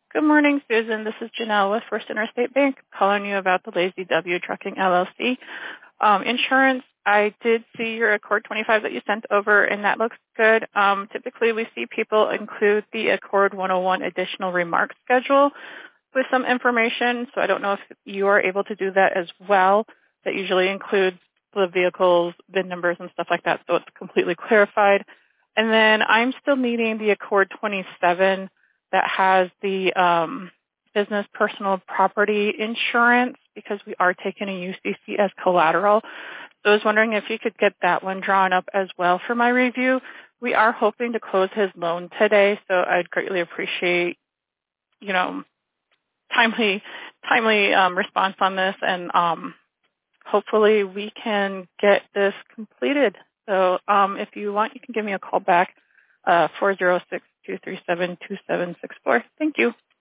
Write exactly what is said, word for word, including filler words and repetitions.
Good morning, Susan. This is Janelle with First Interstate Bank calling you about the Lazy W Trucking L L C. Um, insurance, I did see your Accord twenty-five that you sent over, and that looks good. Um, typically, we see people include the Accord one oh one additional remarks schedule with some information, so I don't know if you are able to do that as well. That usually includes the vehicles, V I N numbers, and stuff like that, so it's completely clarified. And then I'm still needing the Accord twenty-seven that has the um, business personal property insurance because we are taking a U C C as collateral. So I was wondering if you could get that one drawn up as well for my review. We are hoping to close his loan today, so I'd greatly appreciate, you know, timely, timely um, response on this, and um, hopefully we can get this completed. So um, if you want, you can give me a call back, uh, four oh six, two three seven, two seven six four. Thank you.